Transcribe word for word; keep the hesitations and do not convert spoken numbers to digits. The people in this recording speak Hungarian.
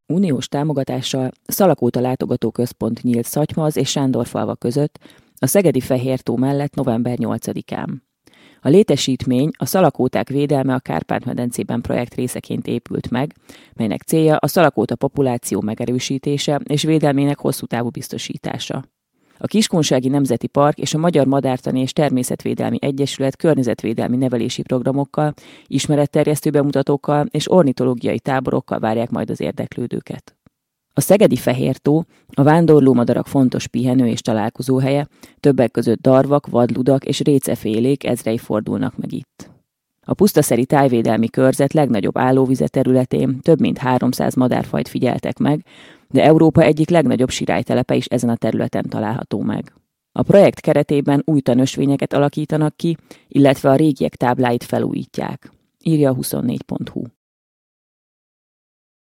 Uniós támogatással Szalakóta látogatóközpont nyílt Szatymaz és Sándorfalva között a szegedi Fehértó mellett november nyolcadikán. A létesítmény a szalakóták védelme a Kárpát-medencében projekt részeként épült meg, melynek célja a szalakóta populáció megerősítése és védelmének hosszú távú biztosítása. A Kiskunsági Nemzeti Park és a Magyar Madártani és Természetvédelmi Egyesület környezetvédelmi nevelési programokkal, ismeretterjesztő bemutatókkal és ornitológiai táborokkal várják majd az érdeklődőket. A szegedi Fehértó a vándorlómadarak fontos pihenő és találkozóhelye, többek között darvak, vadludak és récefélék ezrei fordulnak meg itt. A Pusztaszeri Tájvédelmi Körzet legnagyobb állóvize területén több mint háromszáz madárfajt figyeltek meg, de Európa egyik legnagyobb sirálytelepe is ezen a területen található meg. A projekt keretében új tanösvényeket alakítanak ki, illetve a régiek tábláit felújítják, írja a huszonnégy pont hu.